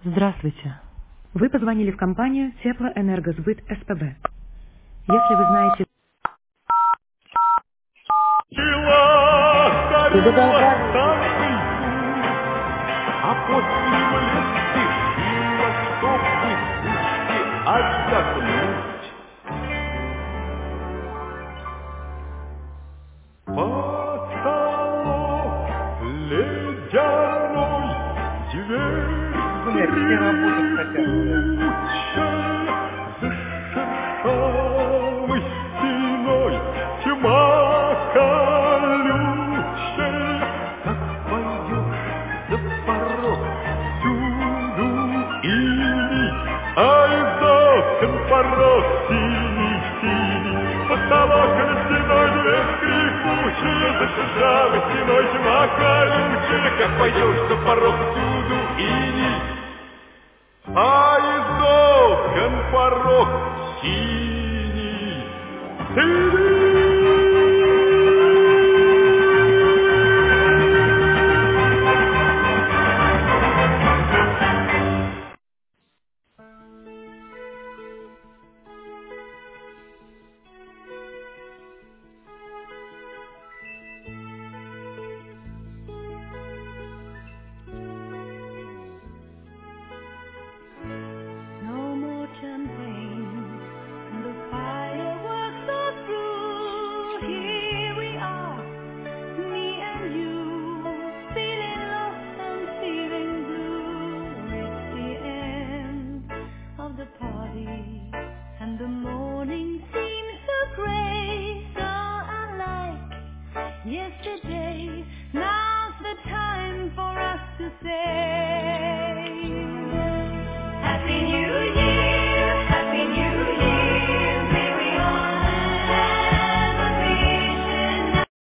Здравствуйте. Вы позвонили в компанию Теплоэнергосбыт СПБ. Если вы знаете... Ты задолбали уже. А после близких философских пути отдохнуть. Потолок ледяной, дверь Блять, все работать хотят, блядь. скрипучая, за шершавой стеной тьма колючая. Как пойдешь за порог, всюду иней, ай за окон порог синий-синий. Потолок ледяной, дверь скрипучая, за шершавой стеной тьма колючая. Как пойдешь за порог, всюду иней,